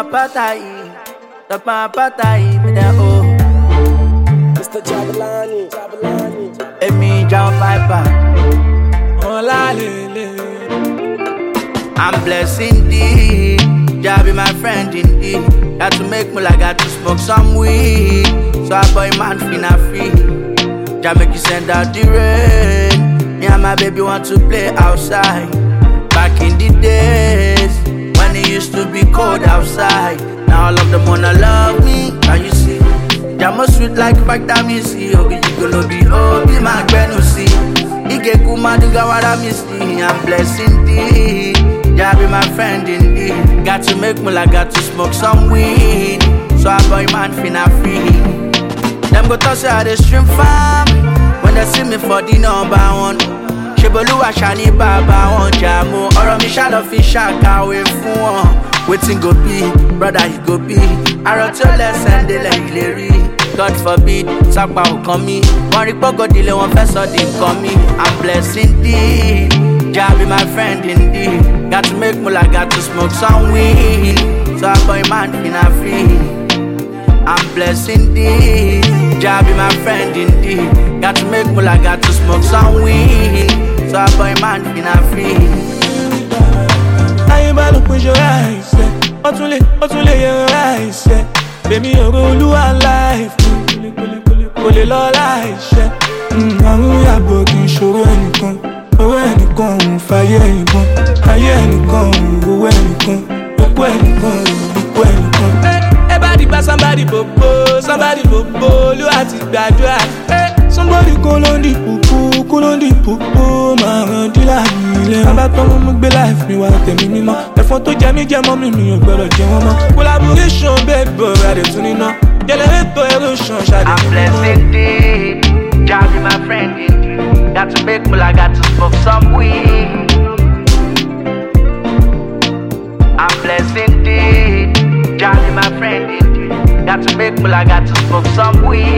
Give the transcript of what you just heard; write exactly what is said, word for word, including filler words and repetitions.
patai, tapa patai, me da oh. Mister Jabalani, Jabalani. Emi John Piper. Oh la lele. I'm blessed indeed. Jah be my friend indeed. Got to make me like got to smoke some weed. So I boy man finna free. Jah make you send out the rain. Me and my baby want to play outside. Back in the days when it used to be cold outside. Now all of them wanna love me. Can you see? Jah must sweet like vitamin C. Obi you gonna be Obi my Benusi. Ige kuma duga wada misty. I'm blessed indeed. Jah be my friend indeed. Got to make me like got to smoke some weed. So I boy man finna free. Them go toss how they stream farm. When they see me for the number one. Sheboluwa shani baba one jamo. Oro mi shall of fish away fun one. Waiting go be, brother he go be. I wrote your lesson, they let you God forbid, Sakpa will come me. One report go delay, one first or they come me. I'm blessed indeed. Jah be my friend indeed. Got to make mula, got to smoke some weed. So I boy man finna free. I'm blessed indeed. Jah be my friend indeed. Got to make mula, got to smoke some weed. So I boy man finna free. I ain't about to push your eyes. Otule, otule your eyes. Baby, you're going to lose life. Kole lo láìṣẹ́. Àwọn yàgbọ́ kì í ṣòro ẹnìkan. Owó ẹnìkan òun fàyè ẹnìkan. Ayé ẹnìkan òun owó ẹnìkan. Òkú ẹnìkan òun òkú ẹnìkan. Ẹ bá dìgbà somebody bobo, somebody bobo, Olúwa ti gbàdúrà. Somebody kó ló ń di púpú, kó ló ń di púpú, máa ràn dílà nílé. Bàbá tó mú mú gbé life mi wá tẹ̀mí mímọ́. Ẹ̀fọn tó jẹ mí jẹ mọ́ mi, mi ò gbọ́dọ̀ jẹ wọ́n mọ́. Collaboration bẹ́ẹ̀ bọ̀ adé tún níná. Generator erosion, I'm blessed indeed. Jah be my friend indeed. Got to make mula, got to smoke some weed. I'm blessed indeed. Jah be my friend indeed. Got to make mula, got to smoke some weed.